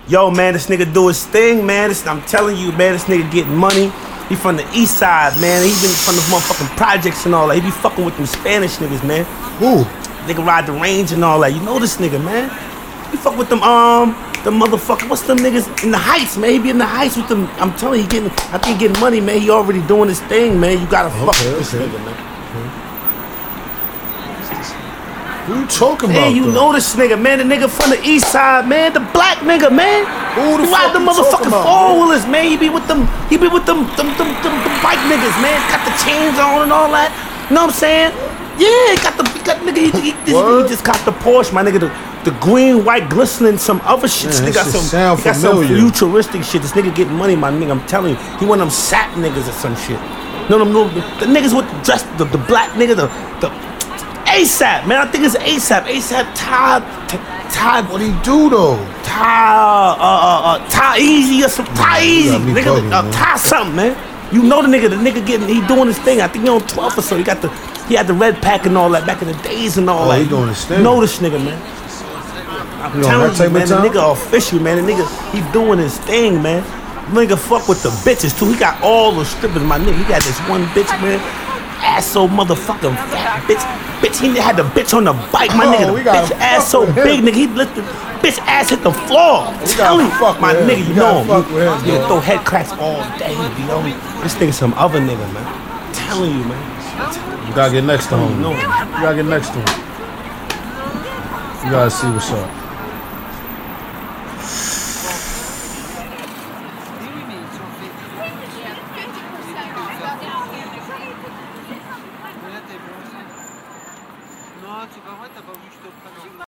Yo, man, this nigga do his thing, man. I'm telling you, man, this nigga getting money. He from the east side, man. He been from the motherfucking projects and all that. He be fucking with them Spanish niggas, man. Who? Nigga ride the range and all that. You know this nigga, man. He fuck with them, the motherfucker. What's them niggas in the Heights, man? He be in the Heights with them. I'm telling you, I think getting money, man. He already doing his thing, man. You gotta fuck with this nigga, man. Who you talking about? Hey, you know this nigga, man. The nigga from the east side, man. The black nigga, man. Who the he fuck ride the you motherfucking talking about, four-wheelers, man. He be with them the bike niggas, man. Got the chains on and all that. You know what I'm saying? Yeah, nigga, he just got the Porsche, my nigga. The green, white, glistening, some other shit. Man, This nigga got some futuristic shit. This nigga getting money, my nigga. I'm telling you, he one of them sap niggas or some shit. No, the niggas with the dress, the black nigga, the ASAP, man. I think it's ASAP. ASAP Ty. What he do though? Ty Easy or some Ty Easy, nigga. Ty something, man. You know the nigga he doing his thing. I think he on 12 or so. He had the red pack and all that back in the days and all that. He doing his thing. You know this nigga, man. I'm telling you, man. The nigga official, man. The nigga, he doing his thing, man. Nigga fuck with the bitches too. He got all the strippers, my nigga. He got this one bitch, man. Ass so motherfucking fat, bitch. He had the bitch on the bike, my nigga. The bitch ass so big, nigga. He lifted, bitch ass hit the floor. I'm telling you, my nigga, you know him. You throw head cracks all day, you know. This nigga some other nigga, man. I'm telling you, man. You gotta get next to him. You gotta get next to him. You gotta see what's up.